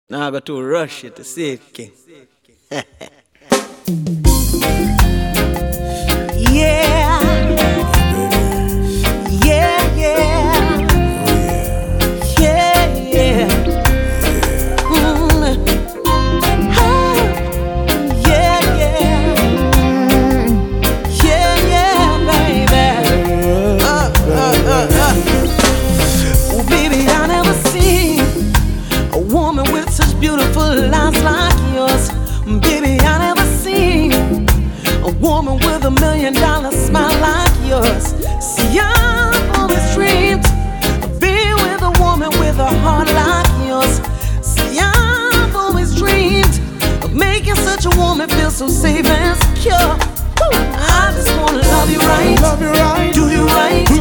Now I got to rush it to see it, King. Yeah, yeah, yeah, yeah, yeah. Oh, yeah, yeah, yeah, yeah, baby. Oh, baby, I never seen a woman with such beautiful eyes like yours. Baby, I never seen a woman with $1 million smile like yours. See, I've always dreamed of being with a woman with a heart like yours. See, I've always dreamed of making such a woman feel so safe and secure. I just wanna love you right, Love you right, do you right, do